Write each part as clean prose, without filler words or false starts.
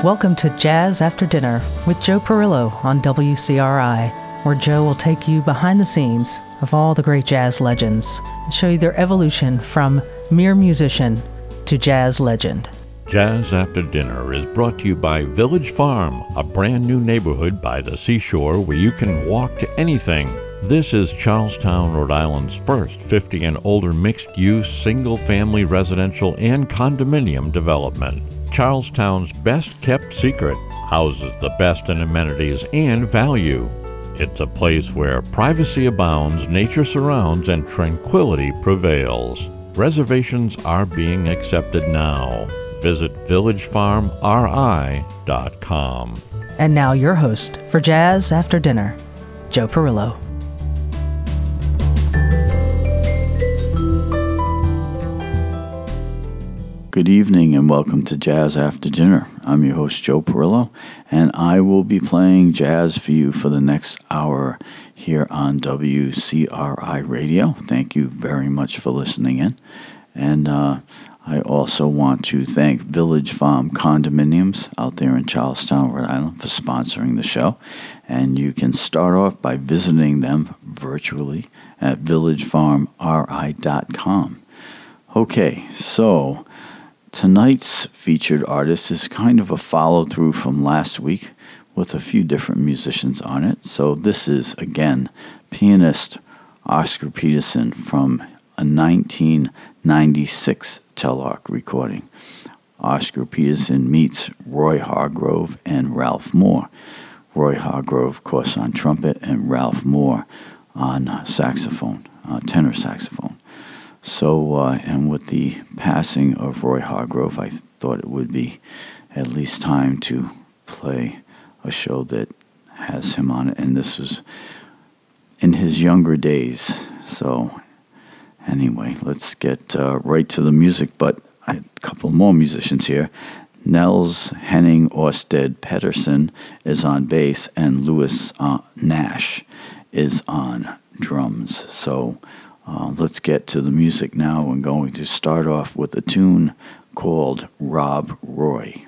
Welcome to Jazz After Dinner with Joe Perillo on WCRI, where Joe will take you behind the scenes of all the great jazz legends and show you their evolution from mere musician to jazz legend. Jazz After Dinner is brought to you by Village Farm, a brand new neighborhood by the seashore where you can walk to anything. This is Charlestown, Rhode Island's first 50 and older mixed-use, single-family residential and condominium development. Charlestown's best-kept secret houses the best in amenities and value. It's a place where privacy abounds, nature surrounds, and tranquility prevails. Reservations are being accepted now. Visit villagefarmri.com. And now your host for Jazz After Dinner, Joe Perillo. Good evening and welcome to Jazz After Dinner. I'm your host, Joe Perillo, and I will be playing jazz for you for the next hour here on WCRI Radio. Thank you very much for listening in. And I also want to thank Village Farm Condominiums out there in Charlestown, Rhode Island, for sponsoring the show. And you can start off by visiting them virtually at villagefarmri.com. Okay, so tonight's featured artist is kind of a follow-through from last week with a few different musicians on it. So this is, again, pianist Oscar Peterson from a 1996 Tellark recording. Oscar Peterson meets Roy Hargrove and Ralph Moore. Roy Hargrove, of course, on trumpet, and Ralph Moore on saxophone, tenor saxophone. So, and with the passing of Roy Hargrove, I thought it would be at least time to play a show that has him on it. And this was in his younger days. So, anyway, let's get right to the music. But I have a couple more musicians here. Nels Henning Orsted Pedersen is on bass, and Louis Nash is on drums. So, let's get to the music now. I'm going to start off with a tune called Rob Roy.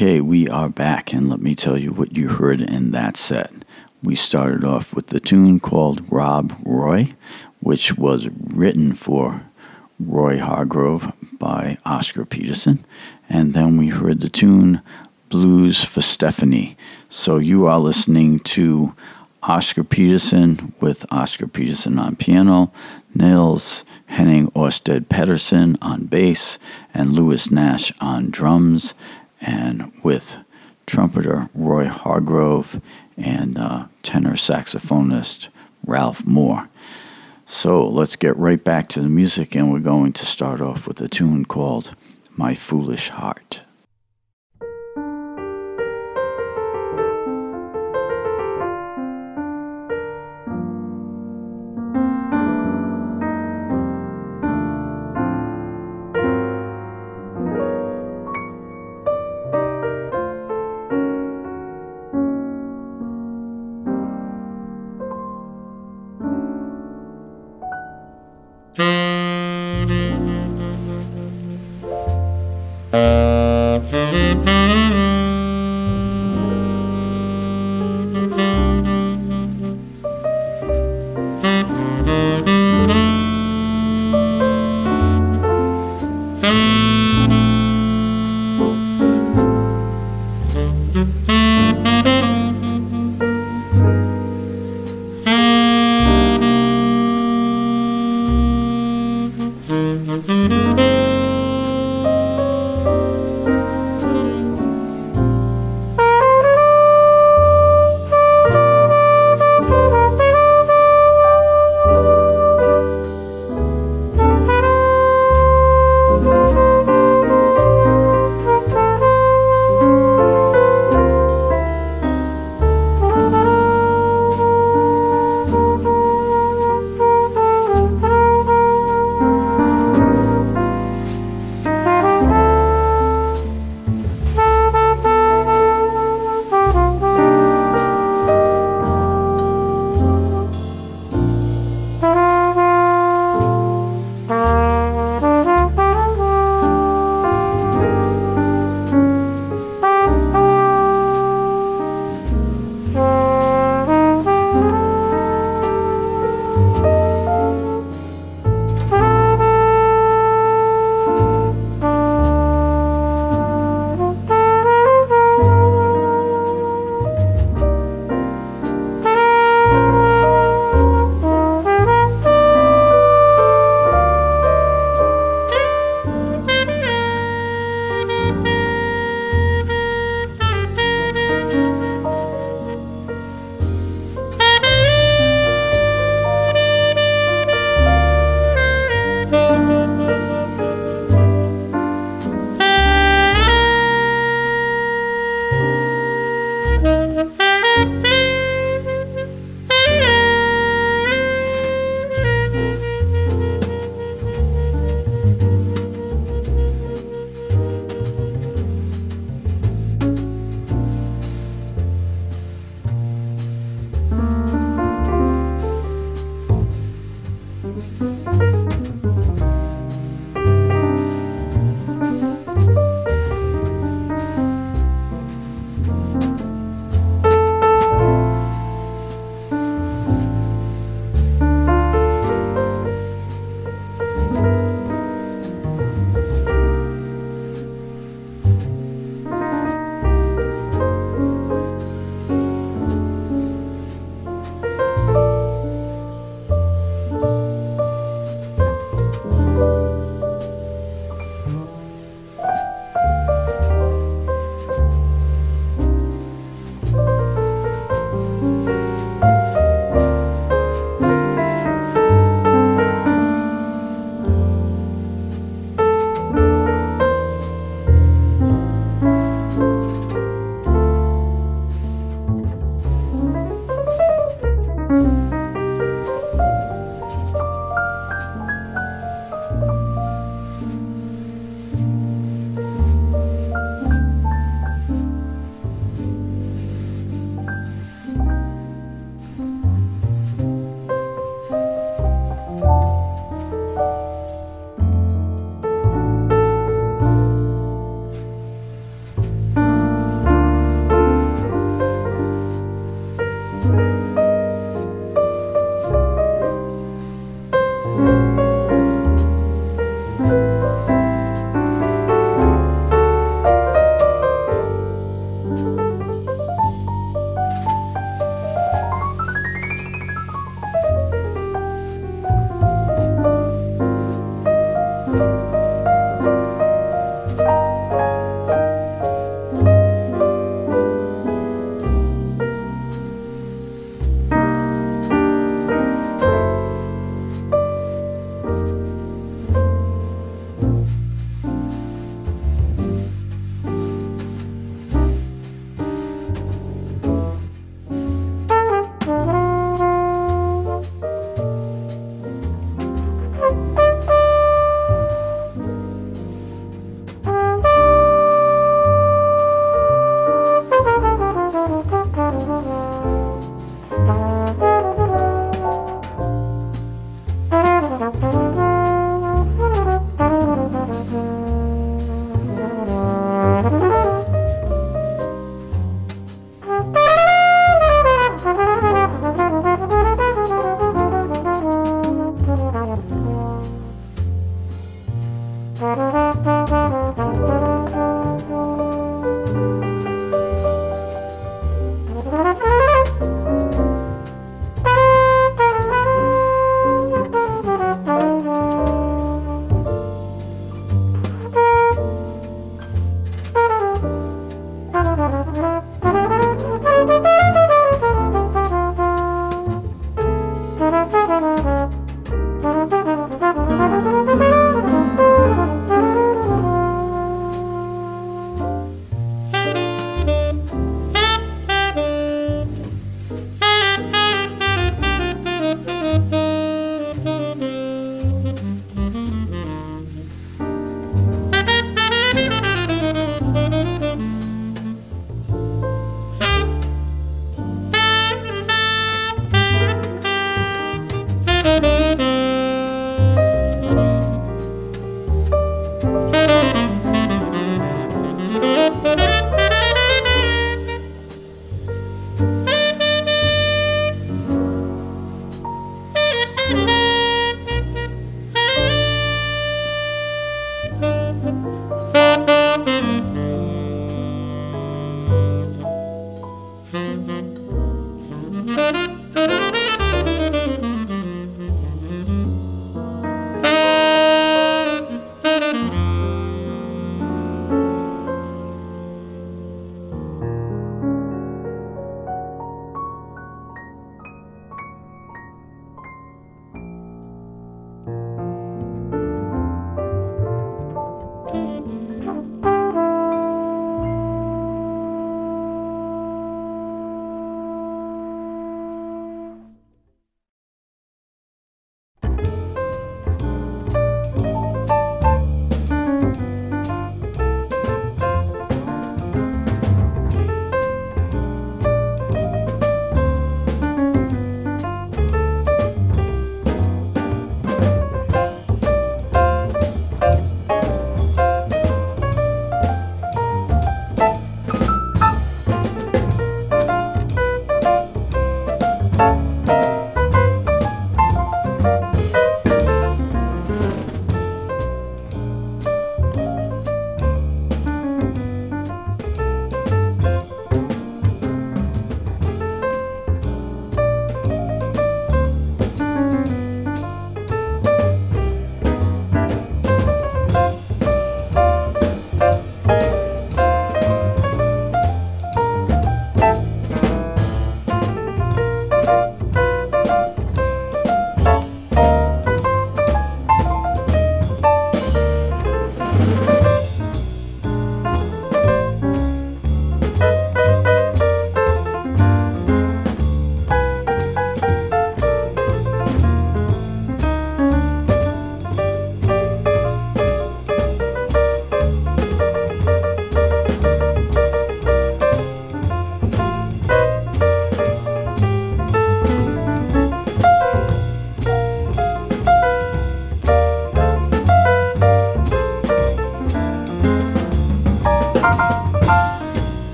Okay, we are back, and let me tell you what you heard in that set. We started off with the tune called Rob Roy, which was written for Roy Hargrove by Oscar Peterson. And then we heard the tune Blues for Stephanie. So you are listening to Oscar Peterson with Oscar Peterson on piano, Niels Henning Orsted Pedersen on bass, and Louis Nash on drums, and with trumpeter Roy Hargrove and tenor saxophonist Ralph Moore. So let's get right back to the music, and we're going to start off with a tune called My Foolish Heart.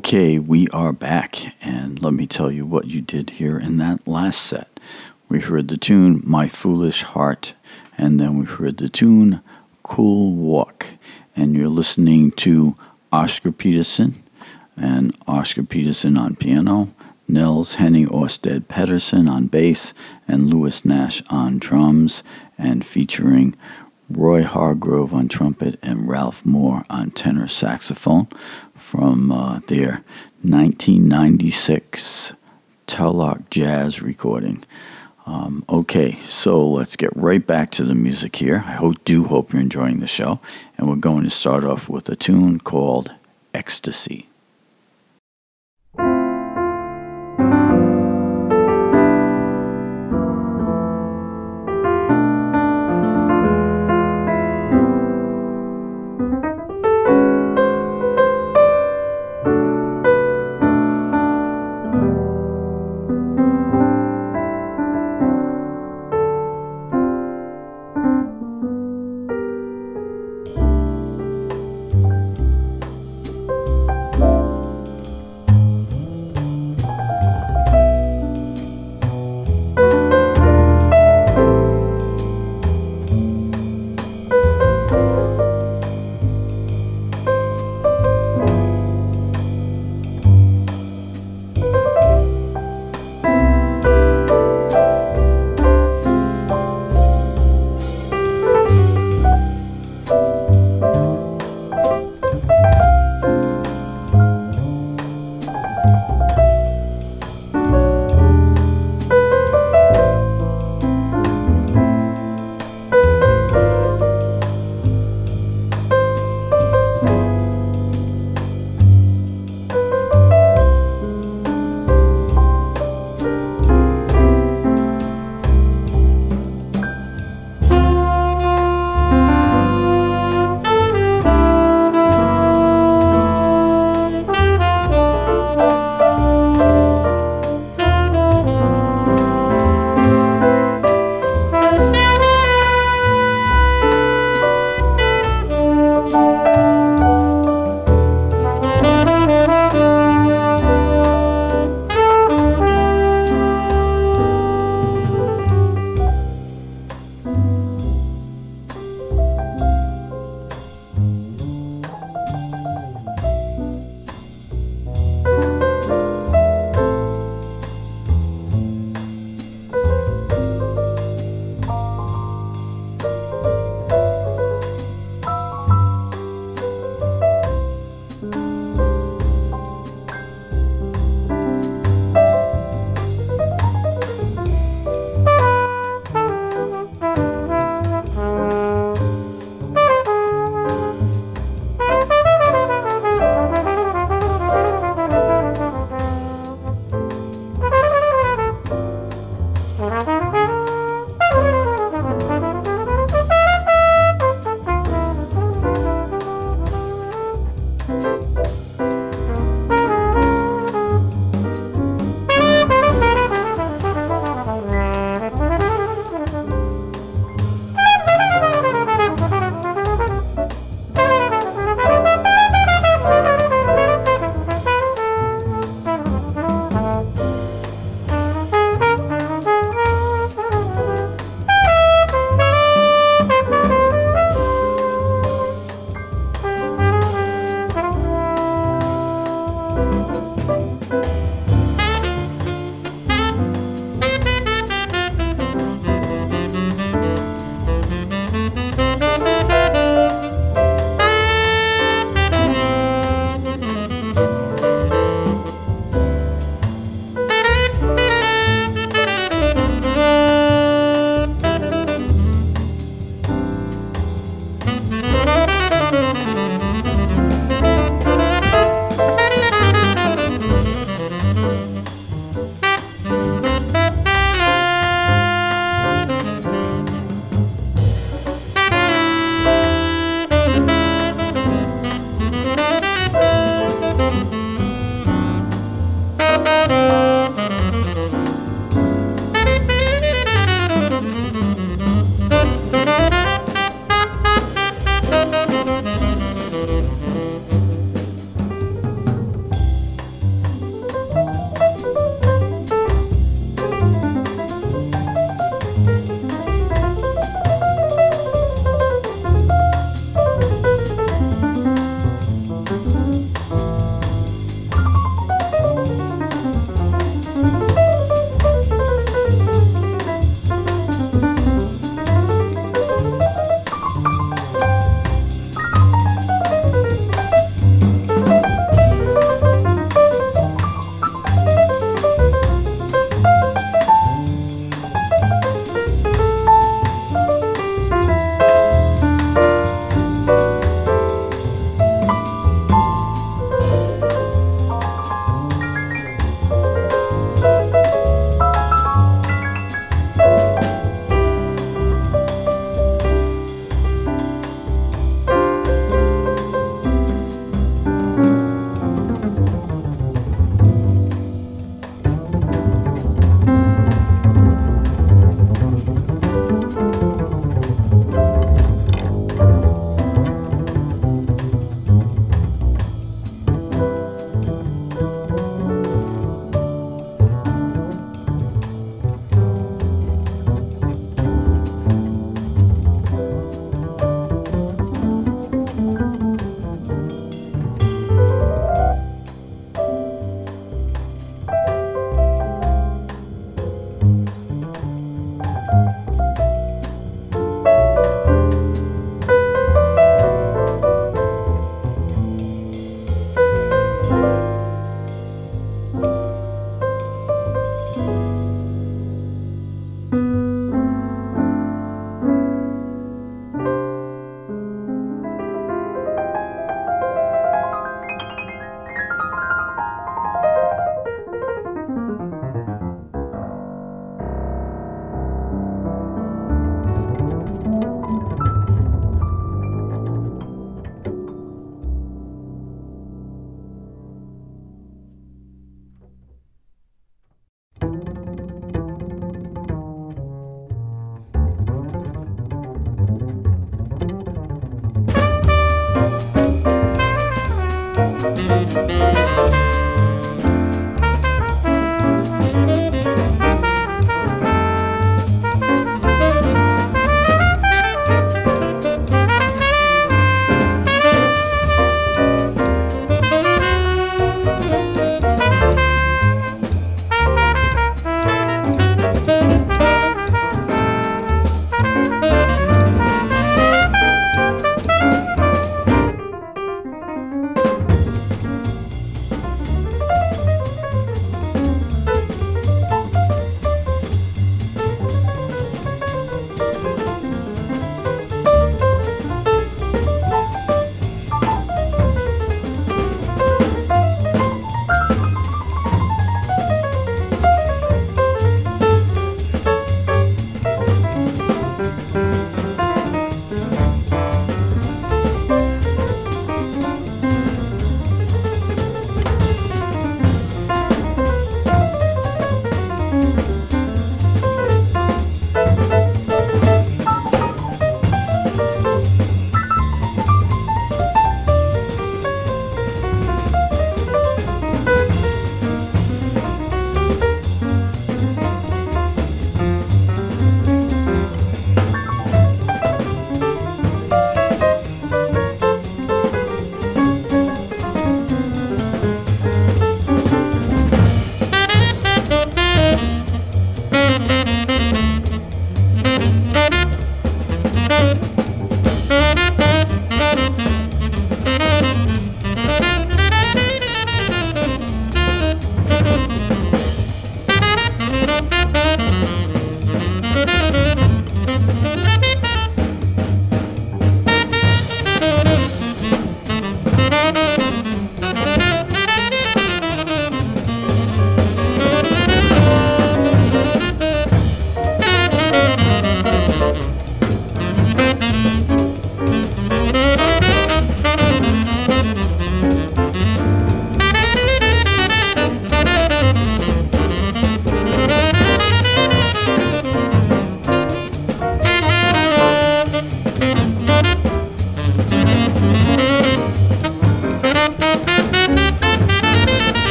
Okay, we are back, and let me tell you what you did here in that last set. We heard the tune My Foolish Heart, and then we heard the tune Cool Walk, and you're listening to Oscar Peterson, and Oscar Peterson on piano, Nils Henning Orsted Pedersen on bass, and Louis Nash on drums, and featuring Roy Hargrove on trumpet and Ralph Moore on tenor saxophone from their 1996 Tellock Jazz recording. Okay, so let's get right back to the music here. I do hope you're enjoying the show, and we're going to start off with a tune called Ecstasy.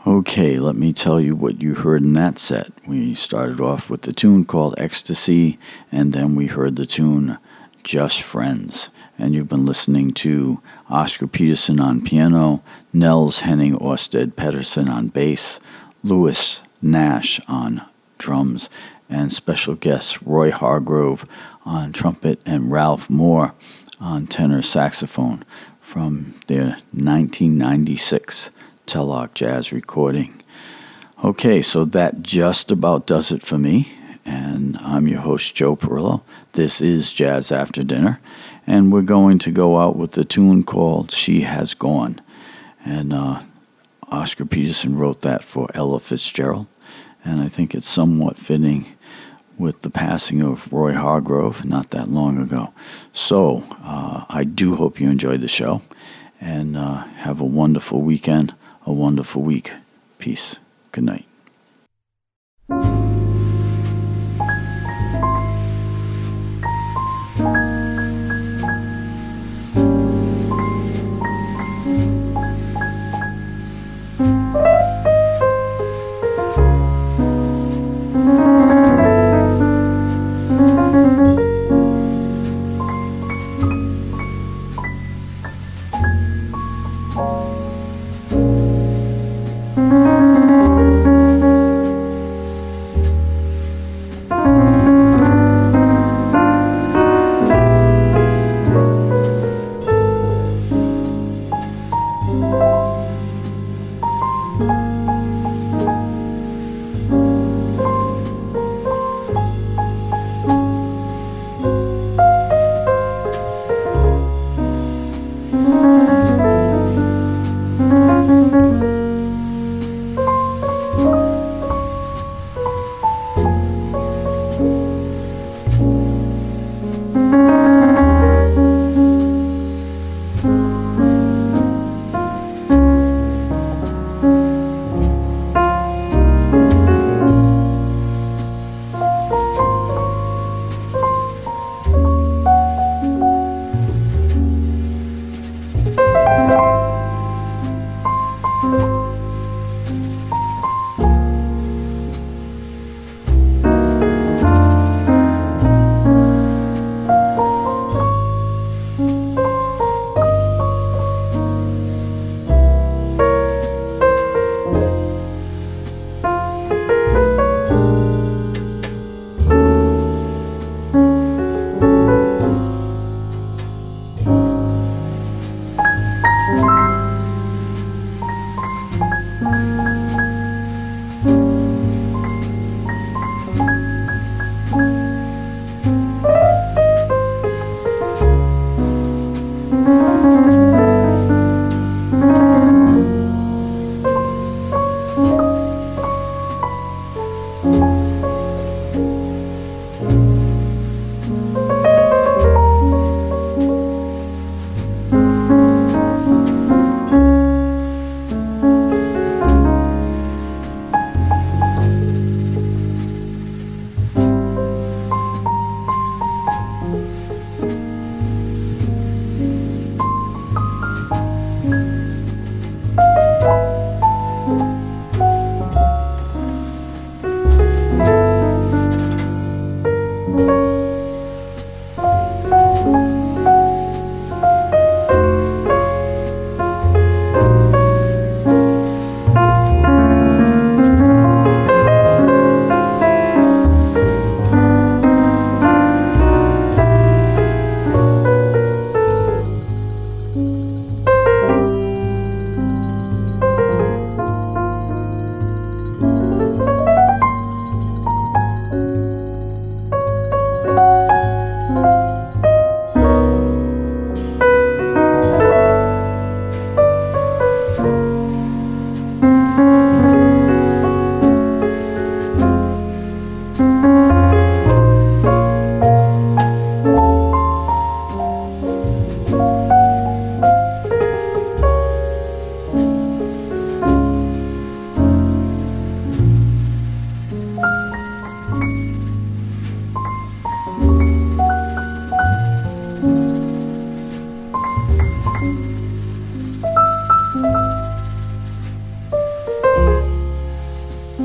Okay, let me tell you what you heard in that set. We started off with the tune called Ecstasy, and then we heard the tune Just Friends. And you've been listening to Oscar Peterson on piano, Nels Henning Orsted Pedersen on bass, Louis Nash on drums, and special guests Roy Hargrove on trumpet and Ralph Moore on tenor saxophone from their 1996 Tellock Jazz recording. Okay, so that just about does it for me, and I'm your host, Joe Perillo. This is Jazz After Dinner, and we're going to go out with the tune called She Has Gone, and Oscar Peterson wrote that for Ella Fitzgerald, and I think it's somewhat fitting with the passing of Roy Hargrove not that long ago. So I do hope you enjoyed the show, and have a wonderful weekend, a wonderful week. Peace. Good night.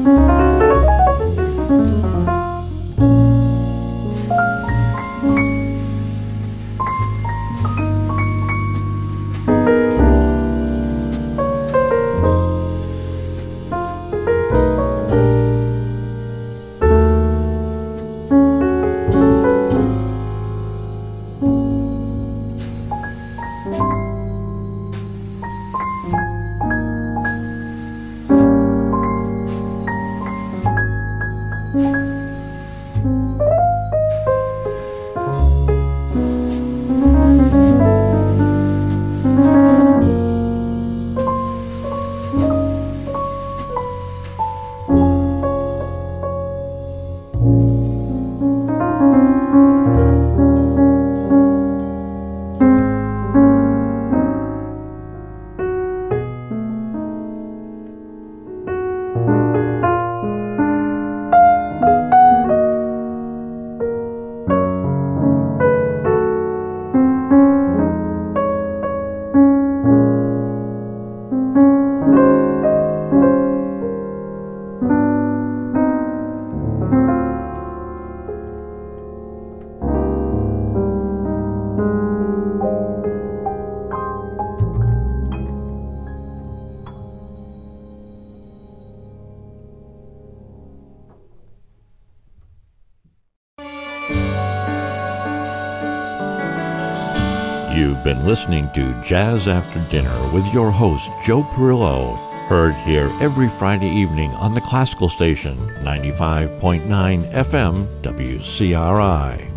You've been listening to Jazz After Dinner with your host, Joe Perillo, heard here every Friday evening on the Classical Station, 95.9 FM WCRI.